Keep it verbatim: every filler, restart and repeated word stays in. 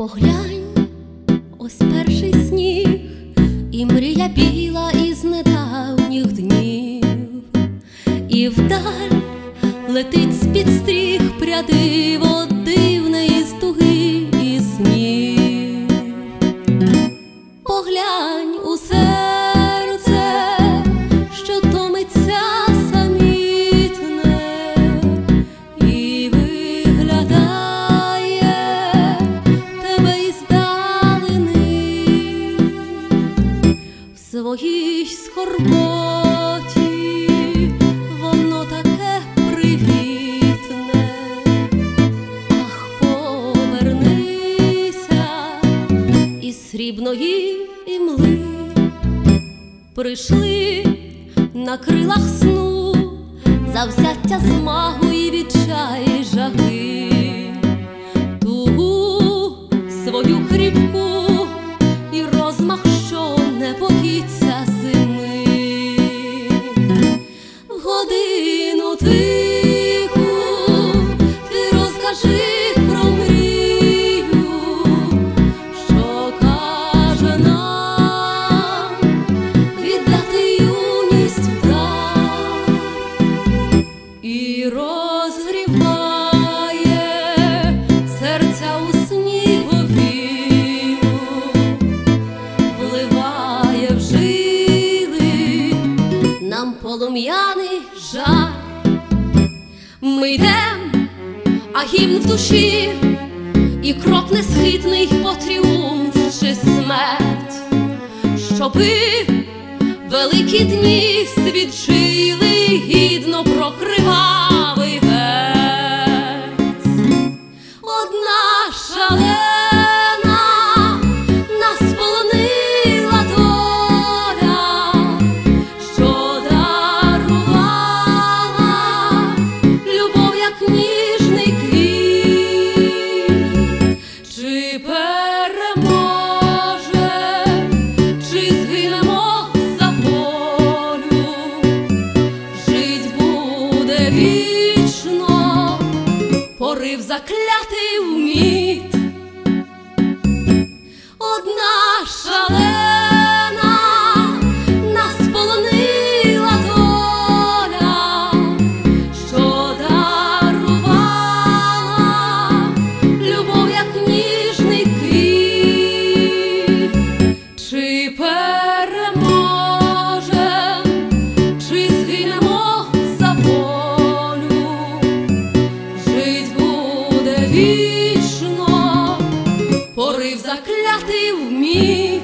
Поглянь, ось перший сніг, і мрія біла із недавніх днів, і вдаль летить з-під стріх прядиво дивне із туги і снів. Поглянь у серце, що томиться самітне, і виглядає тебе іздалини в своїй скорботі. Воно таке привітне, ах, повернися із срібної імли. Прийшли на крилах сну завзяття, змагу і відчай жаги, тугу свою кріпку і розмах, що не боїться зими. В годину тиху ти розкажи про мрію, що каже нам віддати юність в дар, і розгріває серця у сніговію, вливає в жили нам полум'яний жар. Ми йдем, а гімн в душі, і крок несхитний по тріумф чи смерть, щоби великі дні світ жили гідно про кривавий гець. Одна шалена нас полонила доля, що дарувала любов, як ніжний квіт. Чи переможе, чи згинемо за волю, жить буде вічно порив заклятий вміт. Одна шалена нас полонила доля, що дарувала любов, як ніжний квіт. Чи переможем, чи згинемо за волю, жить буде вічно порив заклятий вміт.